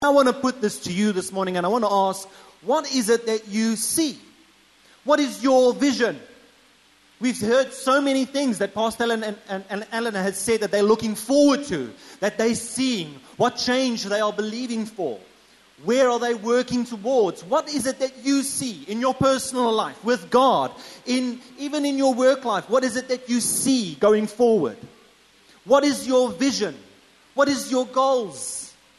I want to put this to you this morning, and I want to ask, what is it that you see? What is your vision? We've heard so many things that Pastor Ellen and Eleanor has said that they're looking forward to, that they're seeing, what change they are believing for. Where are they working towards? What is it that you see in your personal life with God, even in your work life? What is it that you see going forward? What is your vision? What is your goals?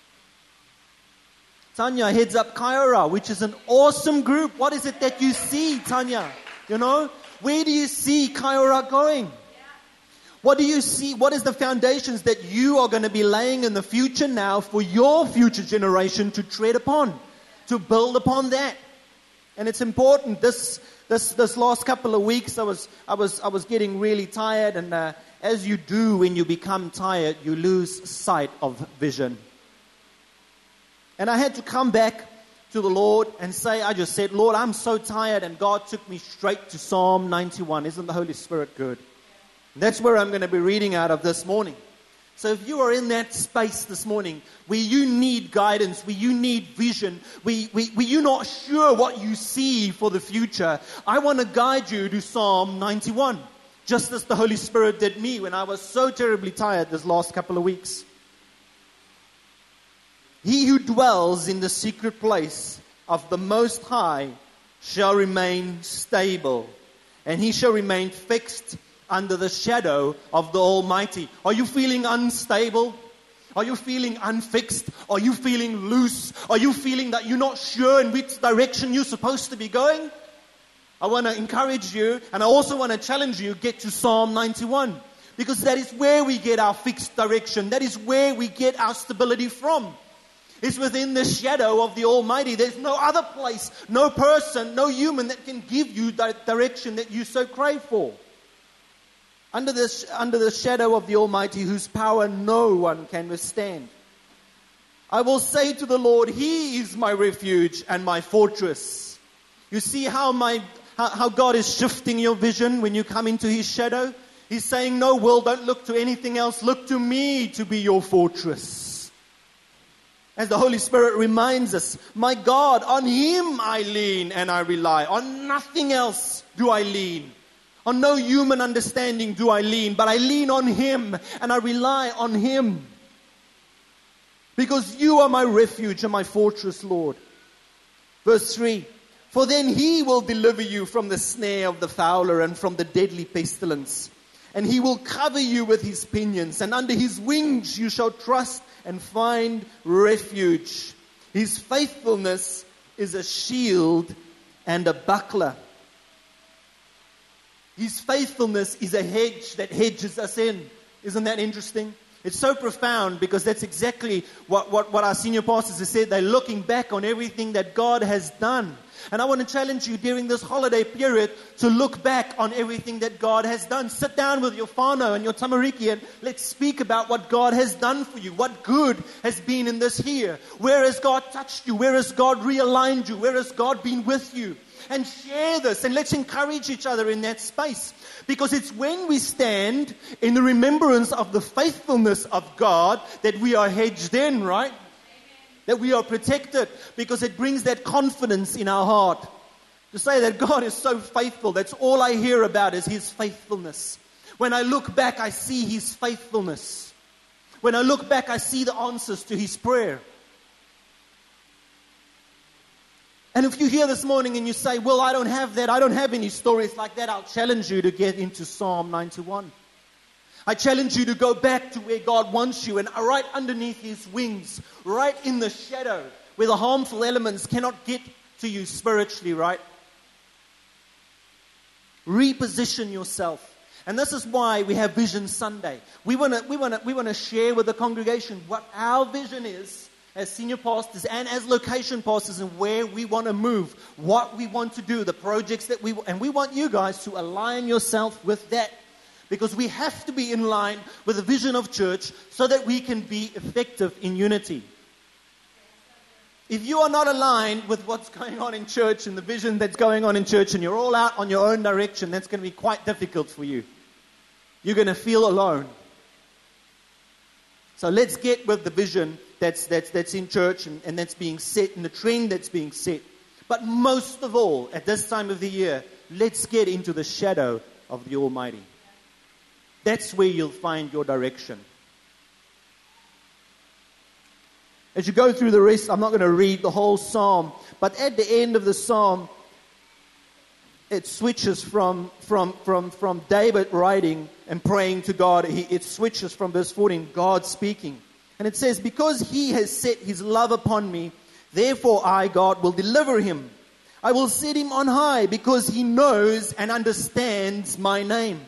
Tanya heads up Kaira, which is an awesome group. What is it that you see, Tanya? You know, where do you see Kaira going? What do you see? What is the foundations that you are going to be laying in the future now for your future generation to tread upon, to build upon that? And it's important. This last couple of weeks, I was getting really tired, and as you do when you become tired, you lose sight of vision. And I had to come back to the Lord and say, I just said, Lord, I'm so tired, and God took me straight to Psalm 91. Isn't the Holy Spirit good? That's where I'm going to be reading out of this morning. So if you are in that space this morning where you need guidance, where you need vision, where you're not sure what you see for the future, I want to guide you to Psalm 91, just as the Holy Spirit did me when I was so terribly tired this last couple of weeks. He who dwells in the secret place of the Most High shall remain stable, and he shall remain fixed under the shadow of the Almighty. Are you feeling unstable? Are you feeling unfixed? Are you feeling loose? Are you feeling that you're not sure in which direction you're supposed to be going? I want to encourage you, and I also want to challenge you, get to Psalm 91. Because that is where we get our fixed direction. That is where we get our stability from. It's within the shadow of the Almighty. There's no other place, no person, no human that can give you that direction that you so crave for. Under the shadow of the Almighty, whose power no one can withstand. I will say to the Lord, He is my refuge and my fortress. You see how God is shifting your vision when you come into His shadow? He's saying, no, Will, don't look to anything else. Look to me to be your fortress. As the Holy Spirit reminds us, my God, on Him I lean and I rely. On nothing else do I lean. On no human understanding do I lean, but I lean on Him and I rely on Him. Because you are my refuge and my fortress, Lord. Verse 3, for then He will deliver you from the snare of the fowler and from the deadly pestilence. And He will cover you with His pinions, and under His wings you shall trust and find refuge. His faithfulness is a shield and a buckler. His faithfulness is a hedge that hedges us in. Isn't that interesting? It's so profound because that's exactly what our senior pastors have said. They're looking back on everything that God has done. And I want to challenge you during this holiday period to look back on everything that God has done. Sit down with your whānau and your tamariki and let's speak about what God has done for you. What good has been in this year? Where has God touched you? Where has God realigned you? Where has God been with you? And share this and let's encourage each other in that space. Because it's when we stand in the remembrance of the faithfulness of God that we are hedged in, right? That we are protected, because it brings that confidence in our heart. To say that God is so faithful, that's all I hear about is His faithfulness. When I look back, I see His faithfulness. When I look back, I see the answers to His prayer. And if you're here this morning and you say, well, I don't have that, I don't have any stories like that, I'll challenge you to get into Psalm 91. I challenge you to go back to where God wants you and right underneath His wings, right in the shadow, where the harmful elements cannot get to you spiritually, right? Reposition yourself. And this is why we have Vision Sunday. We want to share with the congregation what our vision is as senior pastors and as location pastors and where we want to move, what we want to do, the projects that and we want you guys to align yourself with that. Because we have to be in line with the vision of church so that we can be effective in unity. If you are not aligned with what's going on in church and the vision that's going on in church and you're all out on your own direction, that's going to be quite difficult for you. You're going to feel alone. So let's get with the vision that's in church and that's being set, and the trend that's being set. But most of all, at this time of the year, let's get into the shadow of the Almighty. That's where you'll find your direction. As you go through the rest, I'm not going to read the whole psalm, but at the end of the psalm, it switches from David writing and praying to God. It switches from verse 14, God speaking. And it says, because he has set his love upon me, therefore I, God, will deliver him. I will set him on high because he knows and understands my name.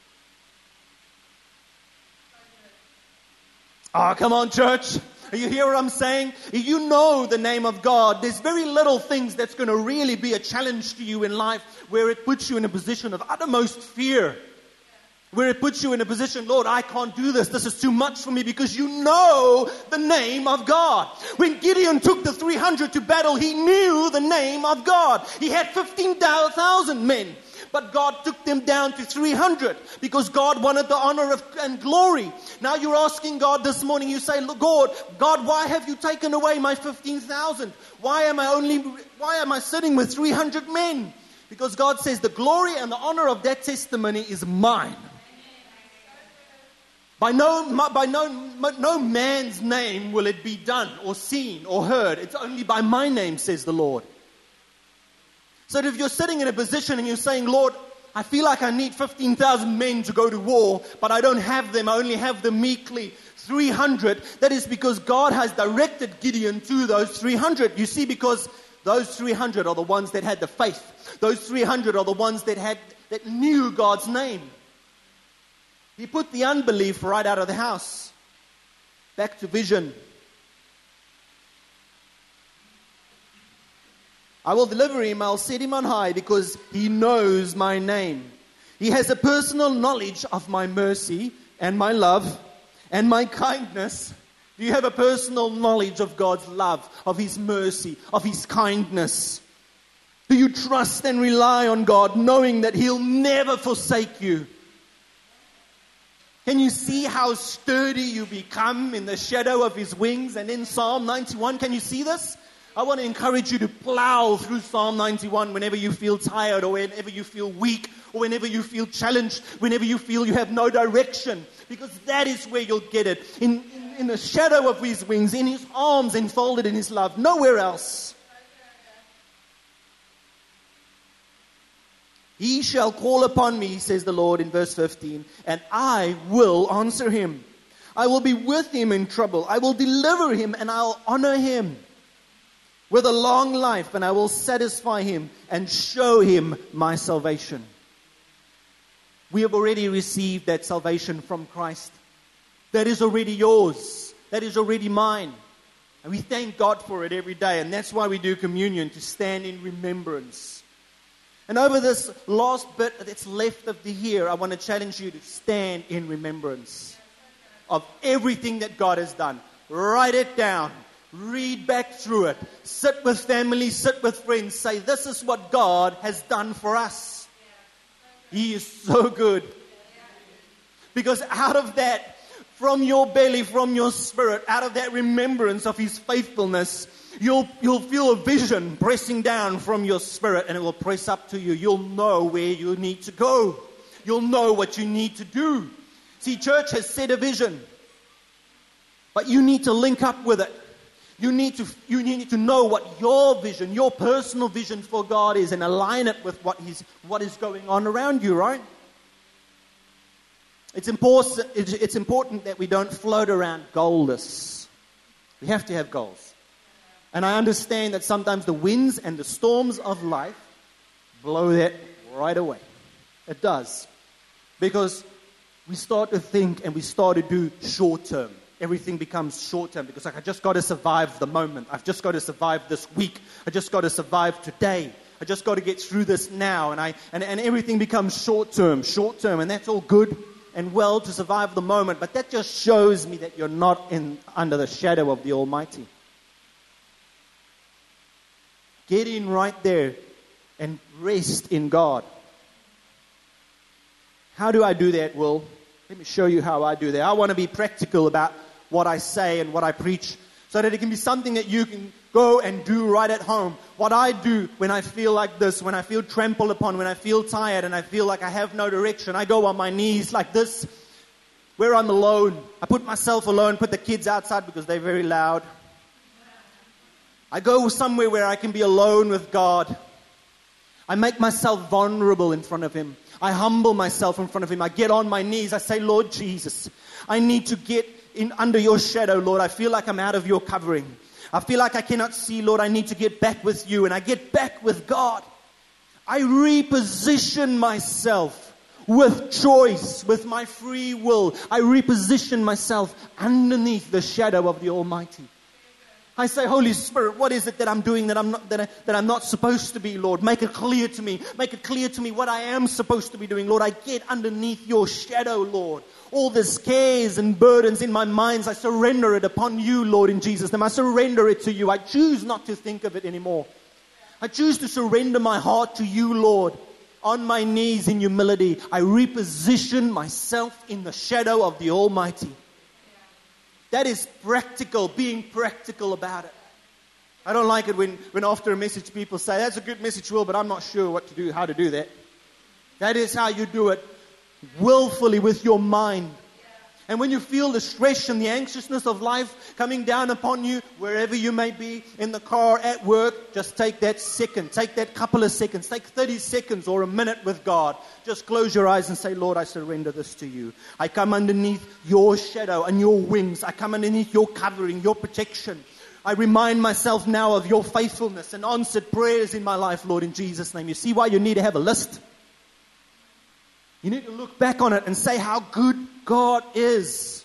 Ah, come on, church. You hear what I'm saying? If you know the name of God, there's very little things that's going to really be a challenge to you in life where it puts you in a position of uttermost fear. Where it puts you in a position, Lord, I can't do this. This is too much for me, because you know the name of God. When Gideon took the 300 to battle, he knew the name of God. He had 15,000 men. But God took them down to 300 because God wanted the honor and glory. Now you're asking God this morning, you say, God, why have you taken away my 15,000? Why am I sitting with 300 men? Because God says the glory and the honor of that testimony is mine. By no man's name will it be done or seen or heard. It's only by my name, says the Lord. So if you're sitting in a position and you're saying, Lord, I feel like I need 15,000 men to go to war, but I don't have them. I only have the meekly 300. That is because God has directed Gideon to those 300. You see, because those 300 are the ones that had the faith. Those 300 are the ones that knew God's name. He put the unbelief right out of the house. Back to vision. I will deliver him, I'll set him on high because he knows my name. He has a personal knowledge of my mercy and my love and my kindness. Do you have a personal knowledge of God's love, of his mercy, of his kindness? Do you trust and rely on God knowing that he'll never forsake you? Can you see how sturdy you become in the shadow of his wings? And in Psalm 91, can you see this? I want to encourage you to plow through Psalm 91 whenever you feel tired or whenever you feel weak or whenever you feel challenged, whenever you feel you have no direction. Because that is where you'll get it. In the shadow of his wings, in his arms enfolded in his love. Nowhere else. He shall call upon me, says the Lord in verse 15, and I will answer him. I will be with him in trouble. I will deliver him and I'll honor him with a long life, and I will satisfy him and show him my salvation. We have already received that salvation from Christ. That is already yours. That is already mine. And we thank God for it every day. And that's why we do communion, to stand in remembrance. And over this last bit that's left of the year, I want to challenge you to stand in remembrance of everything that God has done. Write it down. Read back through it. Sit with family, sit with friends. Say, this is what God has done for us. He is so good. Because out of that, from your belly, from your spirit, out of that remembrance of his faithfulness, you'll feel a vision pressing down from your spirit, and it will press up to you. You'll know where you need to go. You'll know what you need to do. See, church has set a vision, but you need to link up with it. You need to know what your vision, your personal vision for God is, and align it with what is going on around you, right? It's important that we don't float around goalless. We have to have goals. And I understand that sometimes the winds and the storms of life blow that right away. It does. Because we start to think and we start to do short term. Everything becomes short-term because I just got to survive the moment. I've just got to survive this week. I just got to survive today. I just got to get through this now. And everything becomes short-term, and that's all good and well to survive the moment. But that just shows me that you're not under the shadow of the Almighty. Get in right there and rest in God. How do I do that, Will? Let me show you how I do that. I want to be practical about what I say and what I preach So that it can be something that you can go and do right at home. What I do when I feel like this, when I feel trampled upon, when I feel tired and I feel like I have no direction, I go on my knees like this, where I'm alone. I put myself alone, put the kids outside because they're very loud. I go somewhere where I can be alone with God. I make myself vulnerable in front of Him. I humble myself in front of Him. I get on my knees. I say, Lord Jesus, I need to get in under your shadow, Lord. I feel like I'm out of your covering. I feel like I cannot see, Lord. I need to get back with you. And I get back with God. I reposition myself with choice, with my free will. I reposition myself underneath the shadow of the Almighty. I say, Holy Spirit, what is it that I'm doing that I'm not supposed to be, Lord? Make it clear to me. Make it clear to me what I am supposed to be doing, Lord. I get underneath your shadow, Lord. All the cares and burdens in my mind, I surrender it upon you, Lord, in Jesus' name. I surrender it to you. I choose not to think of it anymore. I choose to surrender my heart to you, Lord. On my knees in humility, I reposition myself in the shadow of the Almighty. That is practical, being practical about it. I don't like it when after a message people say, that's a good message, Will, but I'm not sure what to do, how to do that. That is how you do it, willfully with your mind. And when you feel the stress and the anxiousness of life coming down upon you, wherever you may be, in the car, at work, just take that second, take that couple of seconds, take 30 seconds or a minute with God. Just close your eyes and say, Lord, I surrender this to you. I come underneath your shadow and your wings. I come underneath your covering, your protection. I remind myself now of your faithfulness and answered prayers in my life, Lord, in Jesus' name. You see why you need to have a list? You need to look back on it and say how good God is.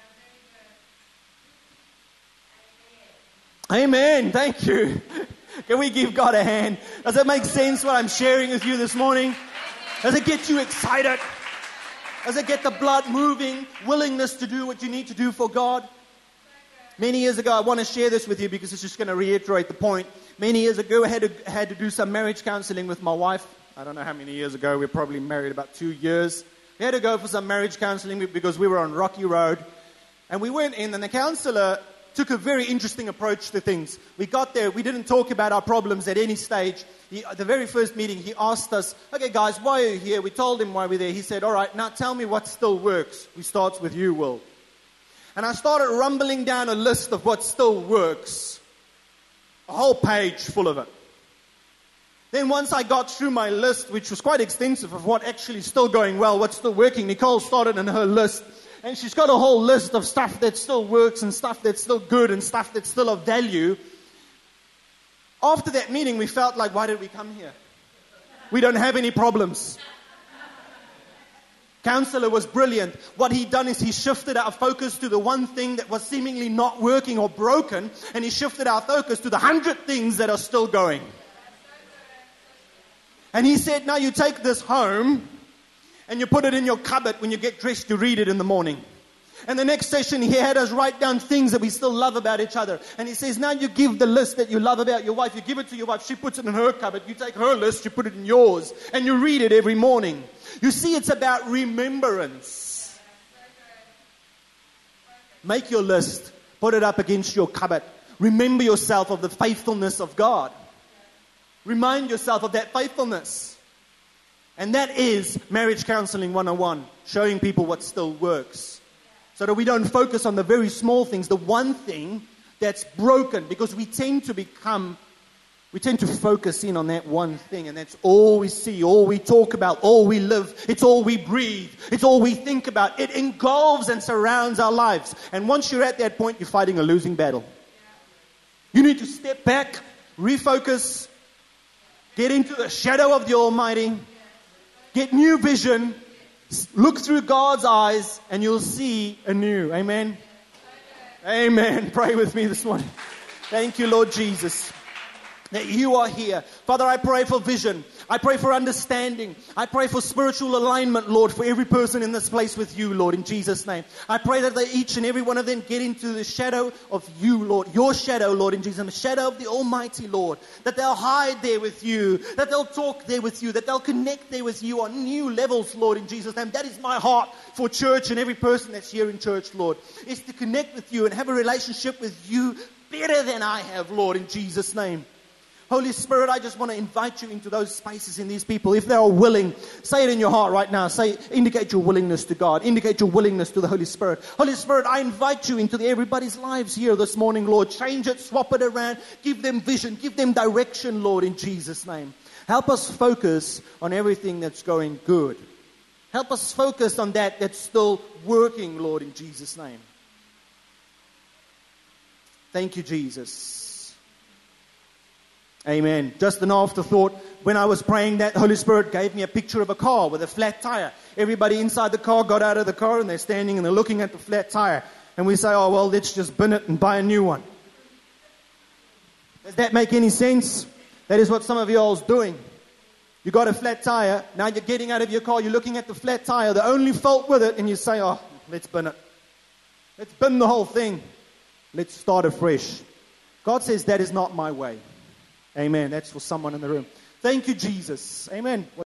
Amen. Thank you. Can we give God a hand? Does that make sense what I'm sharing with you this morning? Does it get you excited? Does it get the blood moving? Willingness to do what you need to do for God? Many years ago, I want to share this with you because it's just going to reiterate the point. Many years ago, I had to do some marriage counseling with my wife. I don't know how many years ago. We were probably married about 2 years. We had to go for some marriage counseling because we were on Rocky Road. And we went in and the counselor took a very interesting approach to things. We got there. We didn't talk about our problems at any stage. The very first meeting, he asked us, okay, guys, why are you here? We told him why we're there. He said, all right, now tell me what still works. We start with you, Will. And I started rumbling down a list of what still works. A whole page full of it. Then once I got through my list, which was quite extensive of what actually is still going well, what's still working, Nicole started in her list. And she's got a whole list of stuff that still works and stuff that's still good and stuff that's still of value. After that meeting, we felt like, why did we come here? We don't have any problems. Counselor was brilliant. What he'd done is he shifted our focus to the one thing that was seemingly not working or broken, and he shifted our focus to the 100 things that are still going. And he said, now you take this home and you put it in your cupboard when you get dressed to read it in the morning. And the next session he had us write down things that we still love about each other. And he says, now you give the list that you love about your wife. You give it to your wife. She puts it in her cupboard. You take her list. You put it in yours. And you read it every morning. You see, it's about remembrance. Make your list. Put it up against your cupboard. Remember yourself of the faithfulness of God. Remind yourself of that faithfulness. And that is Marriage Counseling 101. Showing people what still works. So that we don't focus on the very small things. The one thing that's broken. Because we tend to focus in on that one thing. And that's all we see. All we talk about. All we live. It's all we breathe. It's all we think about. It engulfs and surrounds our lives. And once you're at that point, you're fighting a losing battle. You need to step back. Refocus. Get into the shadow of the Almighty. Get new vision. Look through God's eyes and you'll see anew. Amen? Amen. Pray with me this morning. Thank you, Lord Jesus. that you are here. Father, I pray for vision. I pray for understanding. I pray for spiritual alignment, Lord, for every person in this place with you, Lord, in Jesus' name. I pray that they, each and every one of them, get into the shadow of you, Lord. Your shadow, Lord, in Jesus' name. The shadow of the Almighty, Lord. That they'll hide there with you. That they'll talk there with you. That they'll connect there with you on new levels, Lord, in Jesus' name. That is my heart for church and every person that's here in church, Lord. Is to connect with you and have a relationship with you better than I have, Lord, in Jesus' name. Holy Spirit, I just want to invite you into those spaces in these people. If they are willing, say it in your heart right now. Indicate your willingness to God. Indicate your willingness to the Holy Spirit. Holy Spirit, I invite you into everybody's lives here this morning, Lord. Change it, swap it around. Give them vision. Give them direction, Lord, in Jesus' name. Help us focus on everything that's going good. Help us focus on that's still working, Lord, in Jesus' name. Thank you, Jesus. Amen. Just an afterthought. When I was praying that, Holy Spirit gave me a picture of a car with a flat tire. Everybody inside the car got out of the car and they're standing and they're looking at the flat tire. And we say, oh, well, let's just bin it and buy a new one. Does that make any sense? That is what some of you all is doing. You got a flat tire. Now you're getting out of your car. You're looking at the flat tire, the only fault with it, and you say, oh, let's bin it. Let's bin the whole thing. Let's start afresh. God says that is not my way. Amen. That's for someone in the room. Thank you, Jesus. Amen.